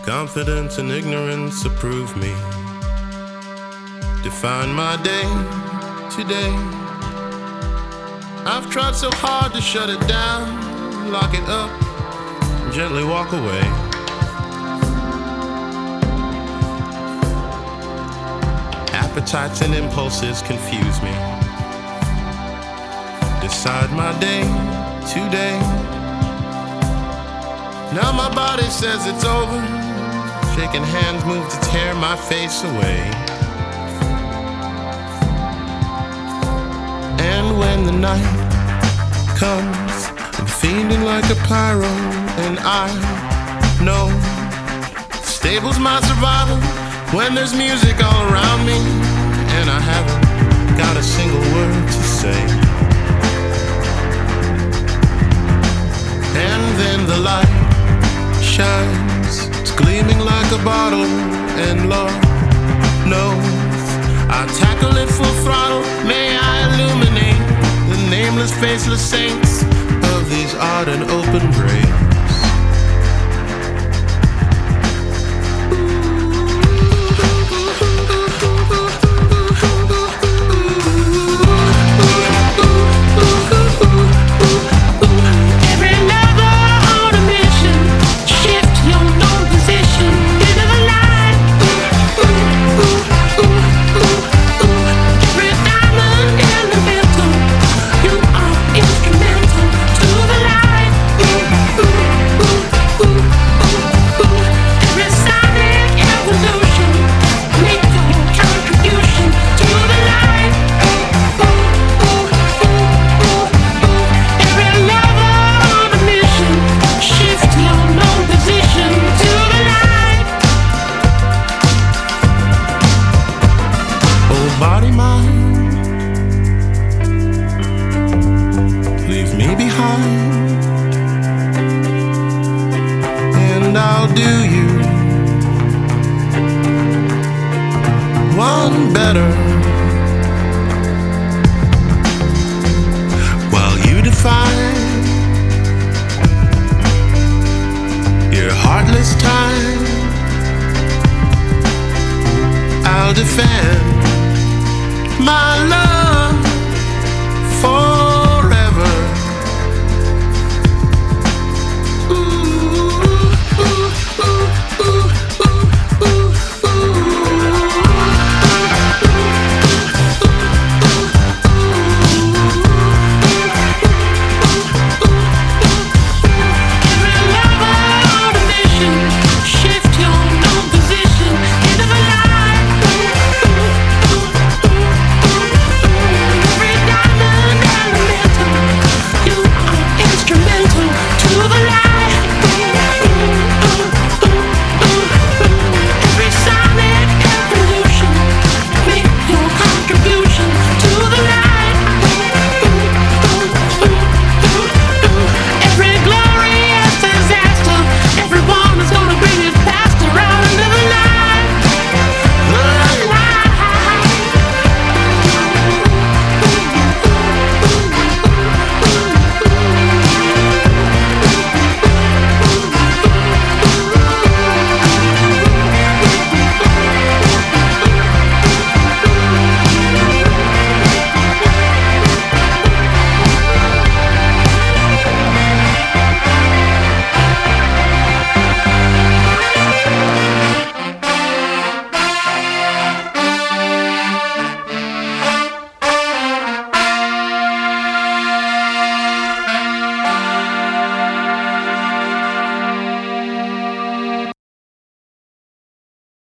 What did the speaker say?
Confidence and ignorance approve me. Define my day today. I've tried so hard to shut it down, lock it up, and gently walk away. Appetites and impulses confuse me. Decide my day today. Now my body says it's over. Shaking hands move to tear my face away. And when the night comes, I'm feeling like a pyro, and I know the stable's my survival when there's music all around me, and I haven't got a single word to say. And then the light shines, it's gleaming like a bottle, and Lord knows I tackle it full throttle. May I illuminate the nameless, faceless saints of these odd and open graves. Body, mind, leave me behind, and I'll do you